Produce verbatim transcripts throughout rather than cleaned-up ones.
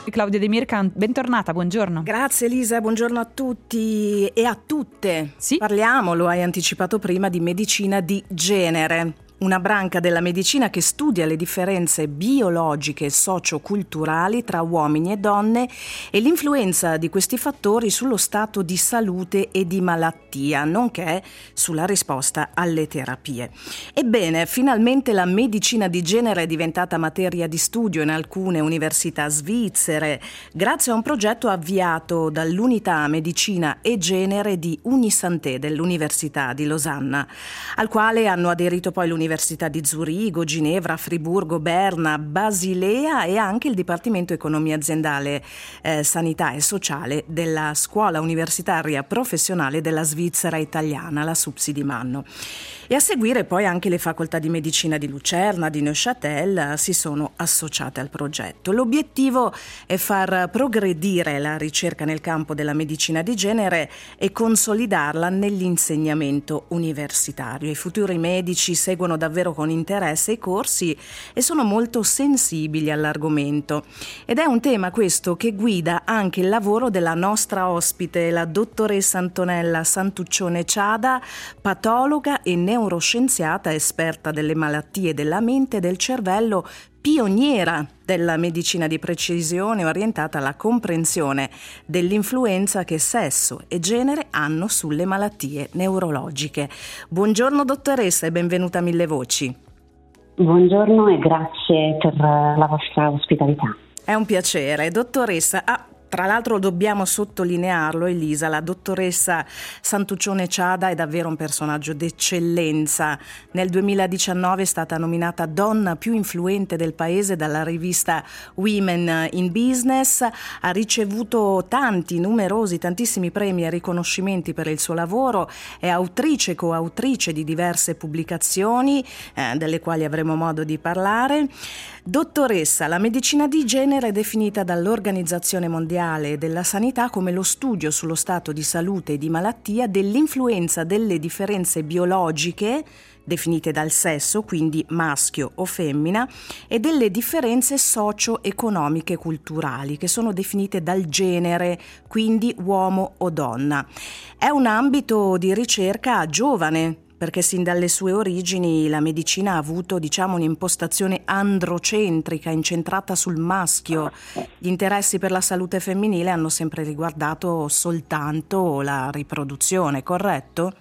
Claudia De Mirca, bentornata, buongiorno. Grazie Elisa, buongiorno a tutti e a tutte. Sì? Parliamo, lo hai anticipato prima, di medicina di genere. Una branca della medicina che studia le differenze biologiche e socioculturali tra uomini e donne e l'influenza di questi fattori sullo stato di salute e di malattia, nonché sulla risposta alle terapie. Ebbene, finalmente la medicina di genere è diventata materia di studio in alcune università svizzere, grazie a un progetto avviato dall'Unità Medicina e Genere di Unisanté dell'Università di Losanna, al quale hanno aderito poi l'Università Università di Zurigo, Ginevra, Friburgo, Berna, Basilea e anche il Dipartimento Economia Aziendale, eh, Sanità e Sociale della Scuola Universitaria Professionale della Svizzera Italiana, la SUPSI di Manno. E a seguire poi anche le facoltà di medicina di Lucerna, di Neuchâtel si sono associate al progetto. L'obiettivo è far progredire la ricerca nel campo della medicina di genere e consolidarla nell'insegnamento universitario. I futuri medici seguono davvero con interesse i corsi e sono molto sensibili all'argomento. Ed è un tema questo che guida anche il lavoro della nostra ospite, la dottoressa Antonella Santuccione Ciada, patologa e neuroscienziata, esperta delle malattie della mente e del cervello, pioniera della medicina di precisione orientata alla comprensione dell'influenza che sesso e genere hanno sulle malattie neurologiche. Buongiorno dottoressa e benvenuta a Mille Voci. Buongiorno e grazie per la vostra ospitalità. È un piacere. Dottoressa, ah, tra l'altro dobbiamo sottolinearlo, Elisa, la dottoressa Santuccione Ciada è davvero un personaggio d'eccellenza. Nel duemiladiciannove è stata nominata donna più influente del paese dalla rivista Women in Business, ha ricevuto tanti, numerosi, tantissimi premi e riconoscimenti per il suo lavoro, è autrice e coautrice di diverse pubblicazioni, eh, delle quali avremo modo di parlare. Dottoressa, la medicina di genere è definita dall'Organizzazione Mondiale della Sanità come lo studio sullo stato di salute e di malattia dell'influenza delle differenze biologiche, definite dal sesso, quindi maschio o femmina, e delle differenze socio-economiche e culturali, che sono definite dal genere, quindi uomo o donna. È un ambito di ricerca giovane, perché sin dalle sue origini la medicina ha avuto, diciamo, un'impostazione androcentrica, incentrata sul maschio. Gli interessi per la salute femminile hanno sempre riguardato soltanto la riproduzione, corretto?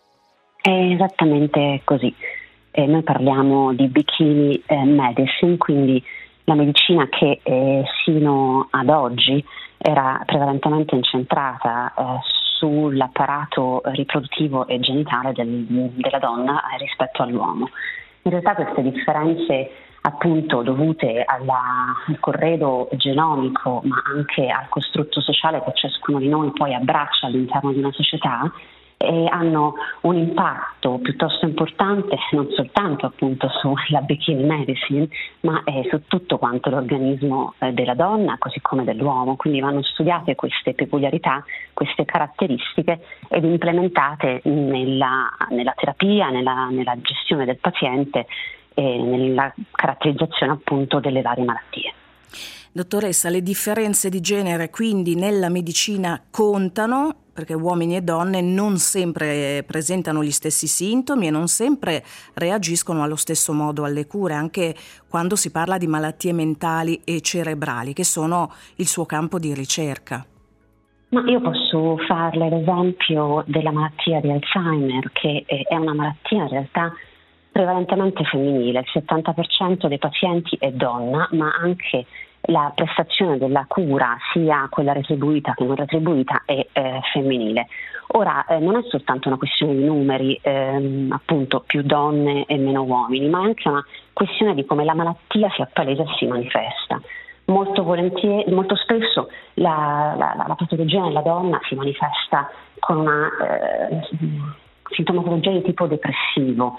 È esattamente così. Eh, noi parliamo di bikini eh, medicine, quindi la medicina che eh, sino ad oggi era prevalentemente incentrata eh, sull'apparato riproduttivo e genitale del, della donna rispetto all'uomo. In realtà queste differenze, appunto dovute alla, al corredo genomico, ma anche al costrutto sociale che ciascuno di noi poi abbraccia all'interno di una società, e hanno un impatto piuttosto importante non soltanto appunto sulla bikini medicine, ma eh, su tutto quanto l'organismo eh, della donna, così come dell'uomo. Quindi vanno studiate queste peculiarità, queste caratteristiche ed implementate nella, nella terapia, nella, nella gestione del paziente e nella caratterizzazione appunto delle varie malattie. Dottoressa, le differenze di genere quindi nella medicina contano, perché uomini e donne non sempre presentano gli stessi sintomi e non sempre reagiscono allo stesso modo alle cure, anche quando si parla di malattie mentali e cerebrali, che sono il suo campo di ricerca. Ma io posso farle l'esempio della malattia di Alzheimer, che è una malattia in realtà prevalentemente femminile. Il settanta per cento dei pazienti è donna, ma anche la prestazione della cura, sia quella retribuita che non retribuita, è eh, femminile. Ora eh, non è soltanto una questione di numeri, ehm, appunto più donne e meno uomini, ma è anche una questione di come la malattia si appalesa e si manifesta. Molto volentieri, molto spesso la, la, la patologia nella donna si manifesta con una eh, sintomatologia di tipo depressivo,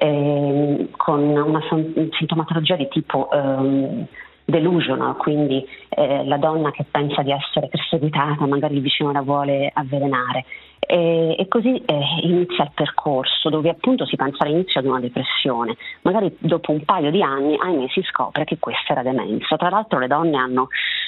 eh, con una sintomatologia di tipo eh, delusional, quindi eh, la donna che pensa di essere perseguitata, magari il vicino la vuole avvelenare, e, e così eh, inizia il percorso dove appunto si pensa all'inizio ad una depressione. Magari dopo un paio di anni, ahimè, si scopre che questa era demenza. Tra l'altro le donne hanno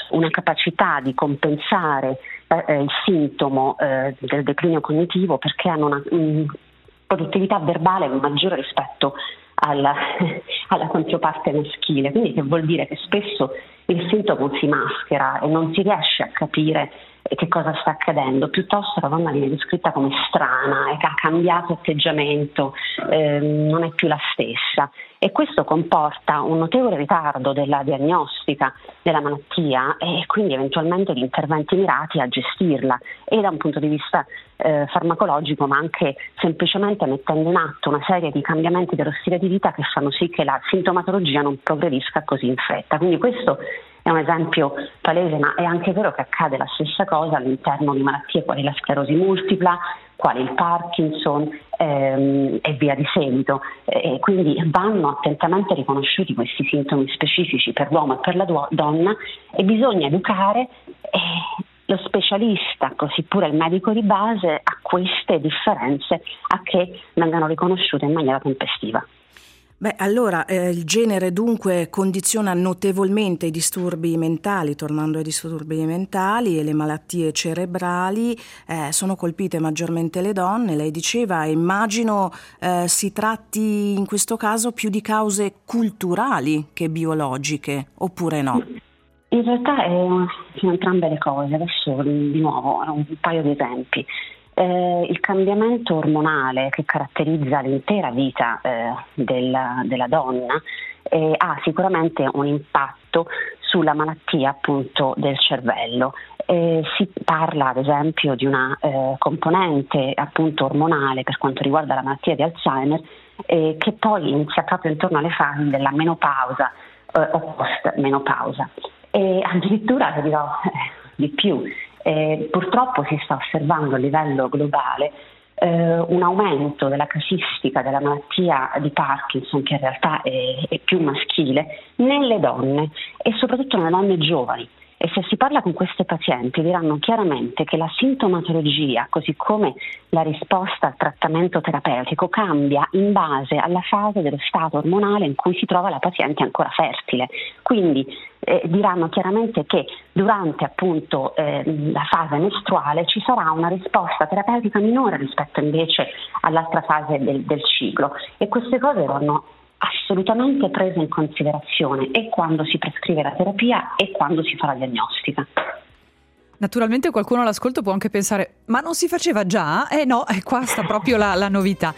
una capacità di compensare eh, il sintomo eh, del declino cognitivo, perché hanno una um, produttività verbale maggiore rispetto alla, alla controparte maschile, quindi che vuol dire che spesso il sintomo si maschera e non si riesce a capire che cosa sta accadendo, piuttosto la donna viene descritta come strana e che ha cambiato atteggiamento, eh, non è più la stessa, e questo comporta un notevole ritardo della diagnostica della malattia e quindi eventualmente di interventi mirati a gestirla, e da un punto di vista eh, farmacologico, ma anche semplicemente mettendo in atto una serie di cambiamenti dello stile di vita che fanno sì che la sintomatologia non progredisca così in fretta. Quindi questo è un esempio palese, ma è anche vero che accade la stessa cosa all'interno di malattie quali la sclerosi multipla, quali il Parkinson ehm, e via di seguito. E quindi vanno attentamente riconosciuti questi sintomi specifici per l'uomo e per la do- donna, e bisogna educare eh, lo specialista, così pure il medico di base, a queste differenze, a che vengano riconosciute in maniera tempestiva. Beh, allora eh, il genere dunque condiziona notevolmente i disturbi mentali, tornando ai disturbi mentali e le malattie cerebrali, eh, sono colpite maggiormente le donne, lei diceva, e immagino eh, si tratti in questo caso più di cause culturali che biologiche, oppure no? In realtà è, sono entrambe le cose. Adesso di nuovo un paio di esempi. Eh, il cambiamento ormonale che caratterizza l'intera vita eh, della, della donna eh, ha sicuramente un impatto sulla malattia appunto del cervello. Eh, si parla ad esempio di una eh, componente appunto ormonale per quanto riguarda la malattia di Alzheimer eh, che poi inizia proprio intorno alle fasi della menopausa eh, o post-menopausa. E addirittura vi dirò eh, di più. Eh, purtroppo si sta osservando a livello globale eh, un aumento della casistica della malattia di Parkinson, che in realtà è, è più maschile, nelle donne e soprattutto nelle donne giovani. E se si parla con queste pazienti diranno chiaramente che la sintomatologia, così come la risposta al trattamento terapeutico, cambia in base alla fase dello stato ormonale in cui si trova la paziente ancora fertile. Quindi eh, diranno chiaramente che durante appunto eh, la fase mestruale ci sarà una risposta terapeutica minore rispetto invece all'altra fase del, del ciclo, e queste cose vanno assolutamente prese in considerazione e quando si prescrive la terapia e quando si fa la diagnostica. Naturalmente qualcuno all'ascolto può anche pensare: ma non si faceva già? Eh no, e qua sta proprio la, la novità.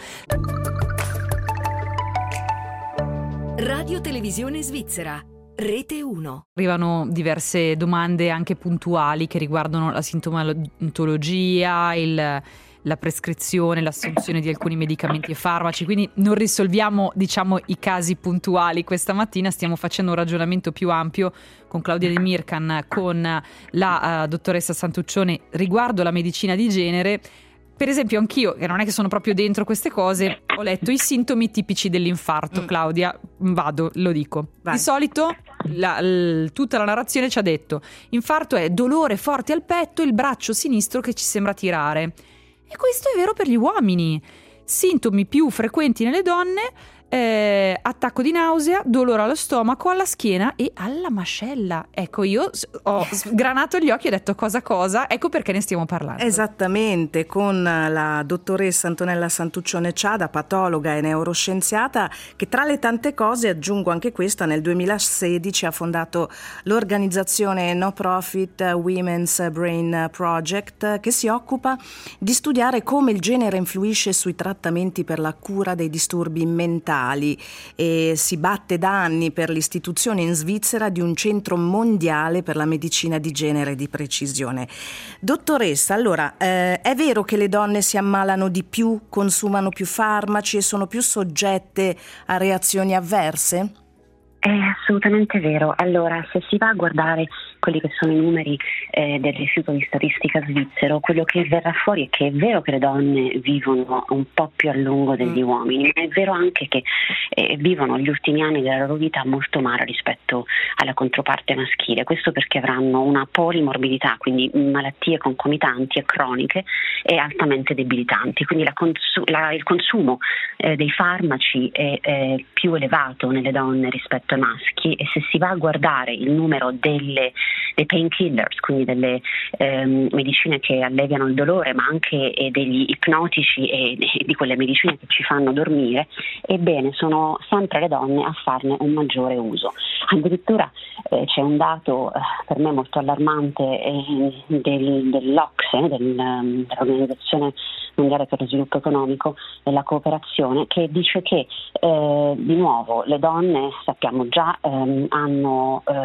Radio Televisione Svizzera, Rete uno. Arrivano diverse domande anche puntuali che riguardano la sintomatologia, il la prescrizione, l'assunzione di alcuni medicamenti e farmaci, quindi non risolviamo diciamo i casi puntuali questa mattina, stiamo facendo un ragionamento più ampio con Claudia De Mircan, con la uh, dottoressa Santuccione riguardo la medicina di genere. Per esempio anch'io, che non è che sono proprio dentro queste cose, ho letto i sintomi tipici dell'infarto. Claudia, vado, lo dico. Vai. Di solito la, l, tutta la narrazione ci ha detto: infarto è dolore forte al petto, il braccio sinistro che ci sembra tirare. E questo è vero per gli uomini. Sintomi più frequenti nelle donne: eh, attacco di nausea, dolore allo stomaco, alla schiena e alla mascella. Ecco, io ho sgranato gli occhi e ho detto cosa cosa, ecco perché ne stiamo parlando. Esattamente, con la dottoressa Antonella Santuccione Ciada, patologa e neuroscienziata, che tra le tante cose, aggiungo anche questa, nel duemilasedici ha fondato l'organizzazione no profit Women's Brain Project, che si occupa di studiare come il genere influisce sui trattamenti per la cura dei disturbi mentali, e si batte da anni per l'istituzione in Svizzera di un centro mondiale per la medicina di genere di precisione. Dottoressa, allora, eh, è vero che le donne si ammalano di più, consumano più farmaci e sono più soggette a reazioni avverse? È assolutamente vero. Allora, se si va a guardare quelli che sono i numeri eh, dell'Istituto di Statistica svizzero, quello che verrà fuori è che è vero che le donne vivono un po' più a lungo degli mm. uomini, ma è vero anche che eh, vivono gli ultimi anni della loro vita molto male rispetto alla controparte maschile. Questo perché avranno una polimorbidità, quindi malattie concomitanti e croniche e altamente debilitanti. Quindi la consu- la, il consumo eh, dei farmaci è, è più elevato nelle donne rispetto ai maschi, e se si va a guardare il numero delle dei painkillers, quindi delle ehm, medicine che alleviano il dolore, ma anche eh, degli ipnotici e, e di quelle medicine che ci fanno dormire, ebbene sono sempre le donne a farne un maggiore uso. Addirittura eh, c'è un dato eh, per me molto allarmante eh, del, dell'O C S E, del, um, dell'Organizzazione Mondiale per lo Sviluppo Economico e la Cooperazione, che dice che eh, di nuovo le donne, sappiamo già, ehm, hanno eh,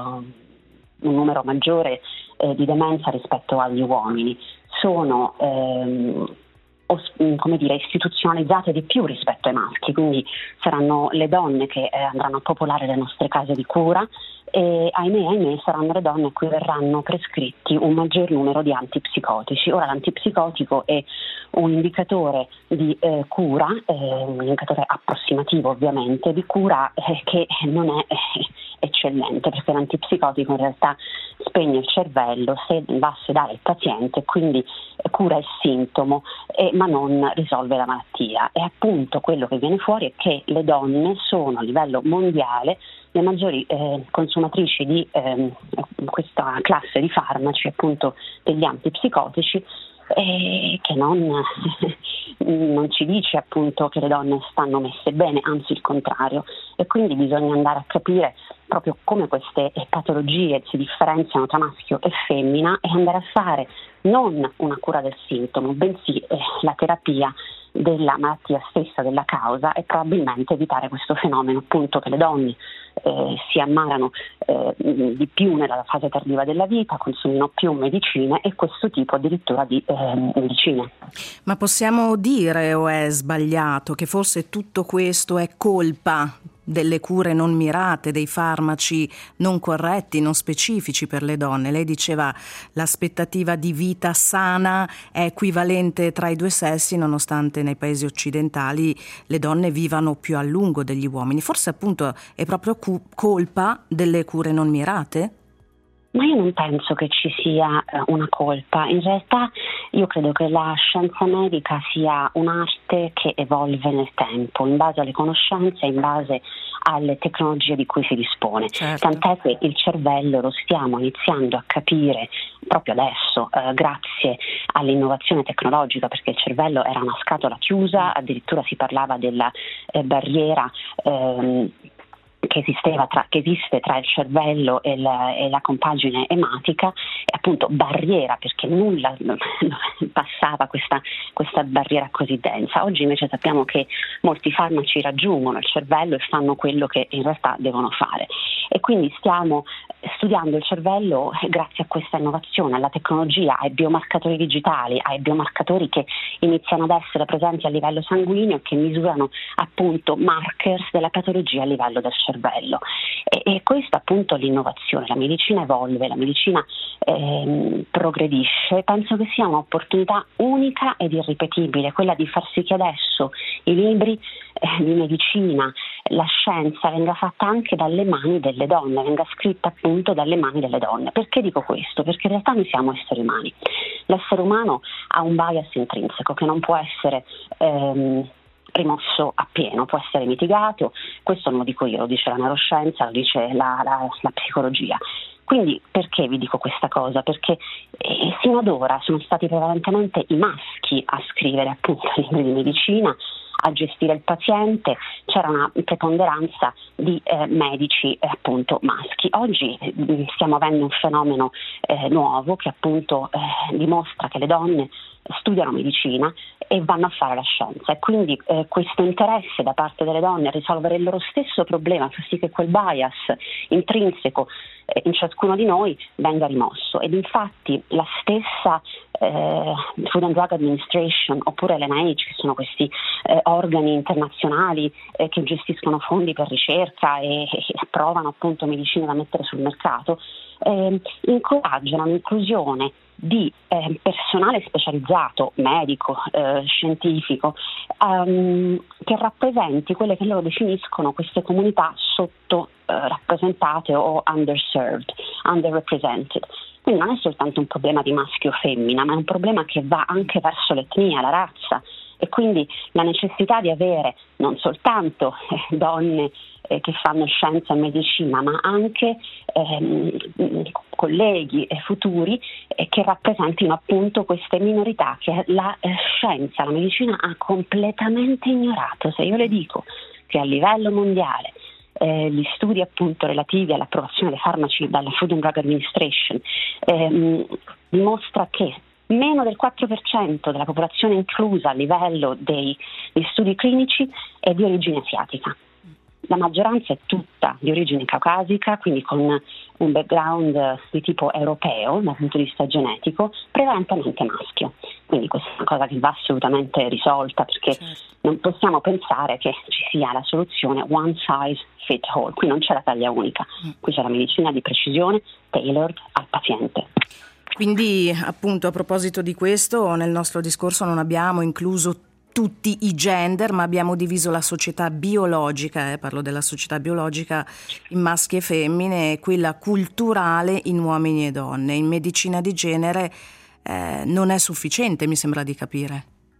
un numero maggiore eh, di demenza rispetto agli uomini, sono ehm, os- come dire, istituzionalizzate di più rispetto ai maschi, quindi saranno le donne che eh, andranno a popolare le nostre case di cura e ahimè, ahimè saranno le donne a cui verranno prescritti un maggior numero di antipsicotici. Ora l'antipsicotico è un indicatore di eh, cura, eh, un indicatore approssimativo ovviamente, di cura eh, che non è eh, eccellente, perché l'antipsicotico in realtà spegne il cervello, se va a sedare il paziente, quindi eh, cura il sintomo, eh, ma non risolve la malattia. E appunto quello che viene fuori è che le donne sono a livello mondiale le maggiori eh, consumatrici di eh, questa classe di farmaci, appunto degli antipsicotici, eh, che non, non ci dice appunto che le donne stanno messe bene, anzi il contrario, e quindi bisogna andare a capire proprio come queste patologie si differenziano tra maschio e femmina e andare a fare non una cura del sintomo, bensì eh, la terapia della malattia stessa, della causa, e probabilmente evitare questo fenomeno appunto che le donne eh, si ammalano eh, di più nella fase tardiva della vita, consumino più medicine e questo tipo addirittura di eh, medicine. Ma possiamo dire, o è sbagliato, che forse tutto questo è colpa delle cure non mirate, dei farmaci non corretti, non specifici per le donne? Lei diceva l'aspettativa di vita sana è equivalente tra i due sessi, nonostante nei paesi occidentali le donne vivano più a lungo degli uomini. Forse appunto è proprio cu- colpa delle cure non mirate? Ma io non penso che ci sia eh, una colpa. In realtà io credo che la scienza medica sia un'arte che evolve nel tempo, in base alle conoscenze, in base alle tecnologie di cui si dispone. Certo. Tant'è che il cervello lo stiamo iniziando a capire proprio adesso, eh, grazie all'innovazione tecnologica, perché il cervello era una scatola chiusa, addirittura si parlava della eh, barriera ehm, che esisteva tra, che esiste tra il cervello e la, e la compagine ematica, e appunto barriera, perché nulla passava questa, questa barriera così densa. Oggi invece sappiamo che molti farmaci raggiungono il cervello e fanno quello che in realtà devono fare, e quindi stiamo studiando il cervello grazie a questa innovazione, alla tecnologia, ai biomarcatori digitali, ai biomarcatori che iniziano ad essere presenti a livello sanguigno e che misurano appunto markers della patologia a livello del cervello. E, e questa appunto è l'innovazione. La medicina evolve, la medicina ehm, progredisce. Penso che sia un'opportunità unica ed irripetibile quella di far sì che adesso i libri eh, di medicina, la scienza venga fatta anche dalle mani delle donne, venga scritta appunto dalle mani delle donne. Perché dico questo? Perché in realtà noi siamo esseri umani. L'essere umano ha un bias intrinseco che non può essere ehm, rimosso appieno, può essere mitigato. Questo non lo dico io, lo dice la neuroscienza, lo dice la, la, la psicologia. Quindi perché vi dico questa cosa? Perché eh, sino ad ora sono stati prevalentemente i maschi a scrivere appunto libri di medicina, a gestire il paziente, c'era una preponderanza di eh, medici eh, appunto maschi. Oggi eh, stiamo avendo un fenomeno eh, nuovo che appunto eh, dimostra che le donne studiano medicina e vanno a fare la scienza, e quindi eh, questo interesse da parte delle donne a risolvere il loro stesso problema fa sì che quel bias intrinseco eh, in ciascuno di noi venga rimosso. Ed infatti la stessa eh, Food and Drug Administration oppure l'N I H, che sono questi eh, organi internazionali eh, che gestiscono fondi per ricerca e, e approvano appunto medicine da mettere sul mercato, eh, incoraggiano l'inclusione di eh, personale specializzato, medico, eh, scientifico, um, che rappresenti quelle che loro definiscono queste comunità sotto eh, rappresentate o underserved, underrepresented. Quindi non è soltanto un problema di maschio o femmina, ma è un problema che va anche verso l'etnia, la razza, e quindi la necessità di avere non soltanto eh, donne eh, che fanno scienza e medicina, ma anche ehm, colleghi e futuri eh, che rappresentino appunto queste minorità che la eh, scienza, la medicina ha completamente ignorato. Se io le dico che a livello mondiale Eh, gli studi appunto relativi all'approvazione dei farmaci dalla Food and Drug Administration ehm, dimostra che meno del quattro per cento della popolazione inclusa a livello dei, degli studi clinici è di origine asiatica. La maggioranza è tutta di origine caucasica, quindi con un background di tipo europeo dal punto di vista genetico, prevalentemente maschio. Quindi questa è una cosa che va assolutamente risolta, perché certo. non possiamo pensare che ci sia la soluzione one size fits all. Qui non c'è la taglia unica, qui c'è la medicina di precisione tailored al paziente. Quindi appunto a proposito di questo, nel nostro discorso non abbiamo incluso tutti i gender, ma abbiamo diviso la società biologica, eh, parlo della società biologica, in maschi e femmine, e quella culturale in uomini e donne. In medicina di genere eh, non è sufficiente, mi sembra di capire.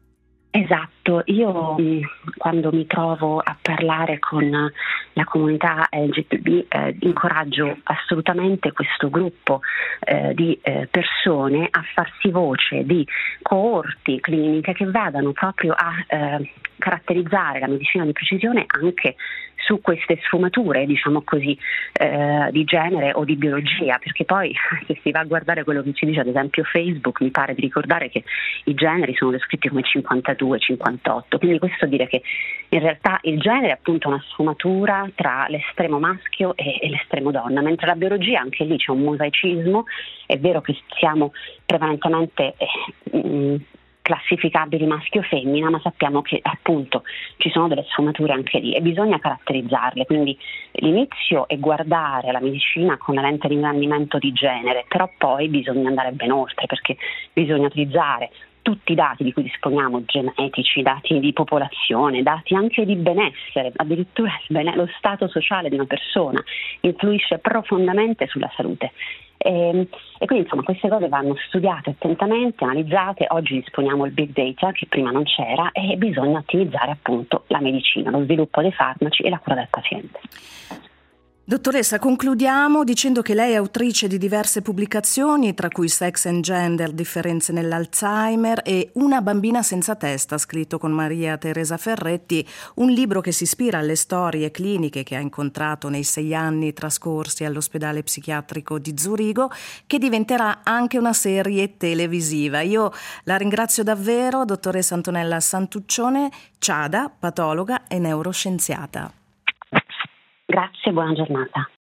Esatto, io quando mi trovo a parlare con la comunità L G B T eh, incoraggio assolutamente questo gruppo eh, di eh, persone a farsi voce di coorti cliniche che vadano proprio a eh, caratterizzare la medicina di precisione anche su queste sfumature, diciamo così, eh, di genere o di biologia, perché poi se si va a guardare quello che ci dice ad esempio Facebook, mi pare di ricordare che i generi sono descritti come cinquantadue cinquantotto, quindi questo dire che in realtà il genere è appunto una sfumatura tra l'estremo maschio e, e l'estremo donna, mentre la biologia anche lì c'è un mosaicismo. È vero che siamo prevalentemente eh, mh, classificabili maschio o femmina, ma sappiamo che appunto ci sono delle sfumature anche lì e bisogna caratterizzarle, quindi l'inizio è guardare la medicina con la lente di ingrandimento di genere, però poi bisogna andare ben oltre, perché bisogna utilizzare tutti i dati di cui disponiamo, genetici, dati di popolazione, dati anche di benessere, addirittura lo stato sociale di una persona influisce profondamente sulla salute. E, e quindi insomma queste cose vanno studiate attentamente, analizzate. Oggi disponiamo del big data che prima non c'era e bisogna ottimizzare appunto la medicina, lo sviluppo dei farmaci e la cura del paziente. Dottoressa, concludiamo dicendo che lei è autrice di diverse pubblicazioni, tra cui Sex and Gender, differenze nell'Alzheimer e Una bambina senza testa, scritto con Maria Teresa Ferretti, un libro che si ispira alle storie cliniche che ha incontrato nei sei anni trascorsi all'ospedale psichiatrico di Zurigo, che diventerà anche una serie televisiva. Io la ringrazio davvero, dottoressa Antonella Santuccione Ciada, patologa e neuroscienziata. Grazie, buona giornata.